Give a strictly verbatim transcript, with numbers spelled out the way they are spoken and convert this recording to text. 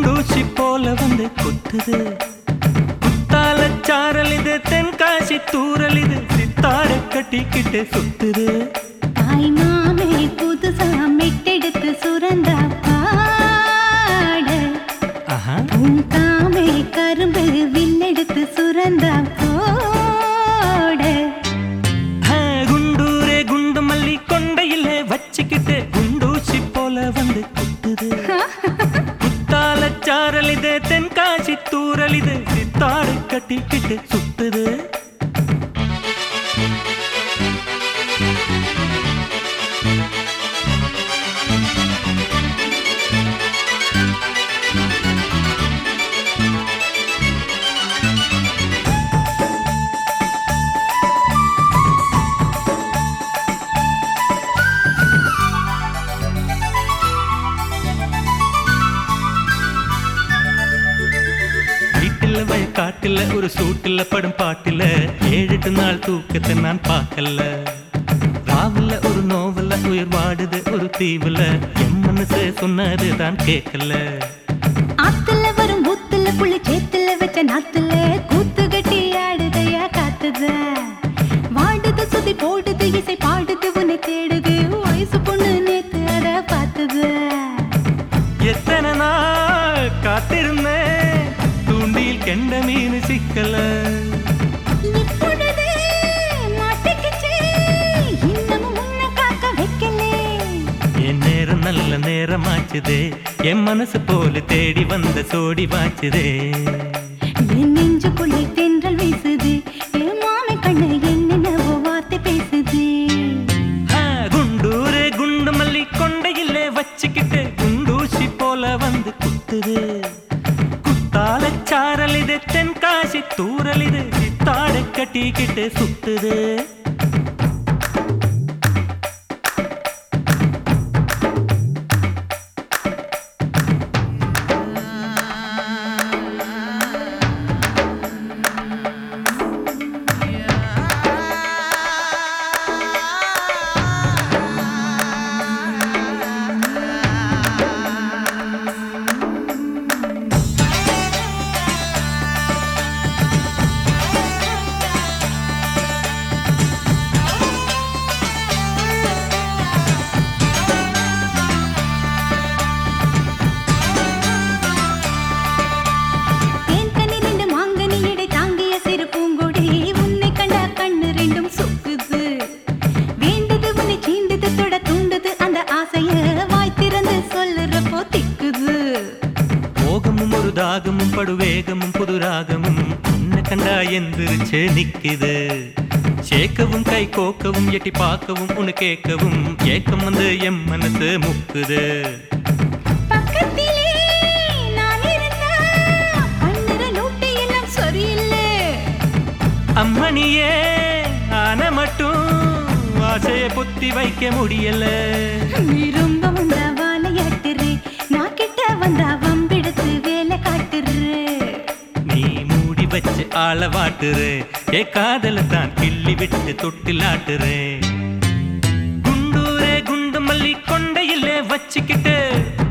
குண்டூசி போல வந்து குத்துது. குத்தால சாரல் இது, தென்காசி தூரல் இது, சித்தாட கட்டிக்கிட்டு சுத்துது. தாய் மாமே புதுசா மெட்டெடுத்து சுரந்தா பாட, பூங்காமே கரும்பு வில்லெடுத்து சுரந்தா போட. குண்டூரே குண்டு மல்லி கொண்டையில வச்சுக்கிட்டு குண்டூசி போல வந்து குத்துது. குத்தால சாரல் இது, தென்காசி தூரல் இது, சித்தாட கட்டிக்கிட்டு சுத்துது. காட்டுல ஒரு சூட்டுல படும் பாட்டுல ஏழு எட்டு நாள் தூக்கத்தை நான் பார்க்கல. ராவுல ஒரு நோவல உயிர் வாடுது ஒரு தீவுல, என் மனசு சொன்னது தான் கேட்கல. ஆத்துல வரும் ஊத்துல புள்ளி சேத்துல வச்ச நாத்துல கூத்து கட்டி ஆடுதையா காத்துத. வாடுது சுதி போடுது இசை பாடுது உன்னை தேடுது, வயசு பொண்ணு நேத்து அத பார்த்தது. எத்தனை நாள் காத்திருந்தேன் தூண்டில் கெண்ட மீன் சிக்கல. இப்பொழுது மாட்டிக்கிச்சு இன்னமும் உன்னை காக்க வைக்கலே. என் நேரம் நல்ல நேரமாச்சுதே, என் மனசு போல தேடி வந்த சோடி வாச்சுதே. என் நெஞ்சுக்குள்ளே தென்றல் வீசுது, என் மாமை கண்ணு என்னென்னவோ வார்த்தை பேசுது. குண்டூரே குண்டு மல்லி கொண்டையிலே வச்சுக்கிட்டு குண்டூசி போல வந்து குத்துது. குத்தால சாரல் இது, தென்காசி தூரல் இது, சித்தாட கட்டிக்கிட்டு சுத்துது. தாகமும் படுவேகமும் புதுராகமும் உன்னை கண்டா எந்திரிச்சு நிக்குது. சேக்கவும் கை கோக்கவும் எட்டி பார்க்கவும் உன்னை கேட்கவும் ஏக்கம் வந்து என் மனசு முக்குது. அம்மணியே ஆன மட்டும் ஆசைய பொத்தி வைக்க முடியல. நீ ரொம்ப வந்தா வாழையாட்டுரு, நான் கிட்ட வந்தா வம்பிடுத்து வேலை காட்டுரு. நீ மூடி வச்சு ஆள வாட்டுரு, ஏ காதல தான் கிள்ளி விட்டு தொட்டிலாட்டுரு. குண்டூரே குண்டு மல்லி கொண்டையிலே வச்சுக்கிட்டு